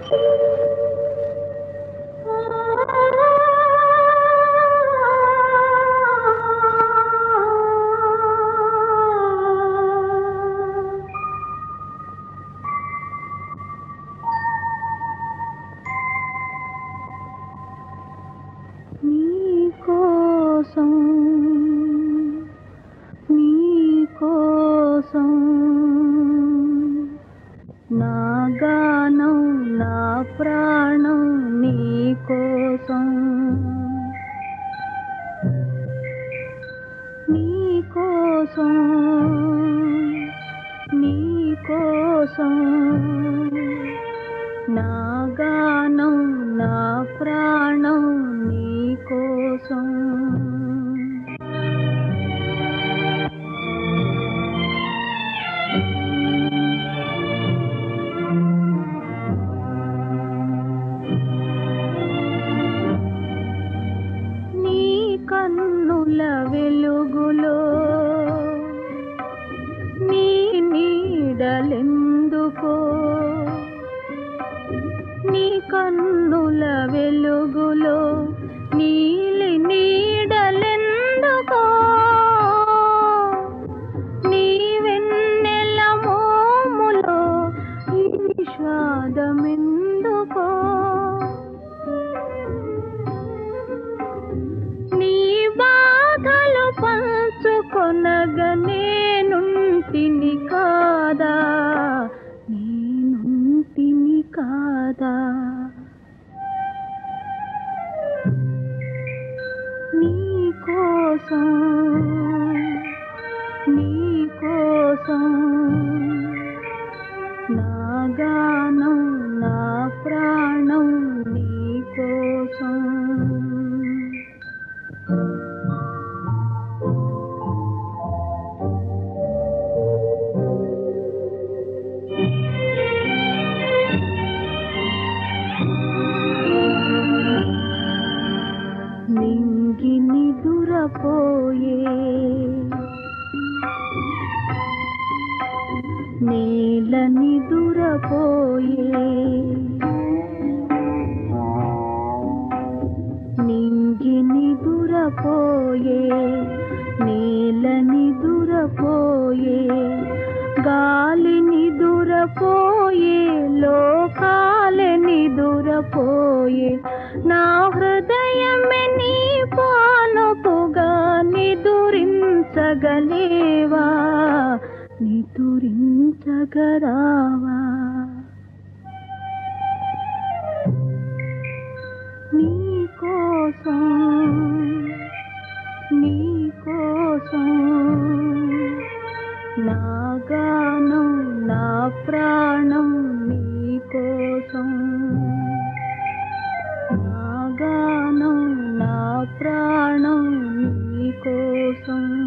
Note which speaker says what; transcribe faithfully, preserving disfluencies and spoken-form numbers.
Speaker 1: ప్రాణం నీ కోసం నీ కోసం నీ కోసం నా గానం నా ప్రాణం నీ కోసం కన్నుల వెలుగులో నీ నీడలెందుకో నీ కన్నుల వెలుగులో నీలి నీడలెందుకో నీ వెన్నెల మోములో ఈ విషాదమెందుకో బాధలు పంచుకొనగ నేనుంటిని కాదా నేనుంటిని కాదా నీ కోసం నీ కోసం నా గానం నా ప్రాణం నీ కోసం నింగి నిదురపోయే నేల నిదురపోయే నింగి నిదురపోయే నేల నిదురపోయే గాలి నిదురపోయే లోకాలే నిదురపోయే నా హృదయమే నీ పానుపుగా నిదురించగలేవా నిదురించగరావా నీ కోసం నీ కోసం నా గానం నా ప్రాణం నీ కోసం నా గానం నా ప్రాణం నీ కోసం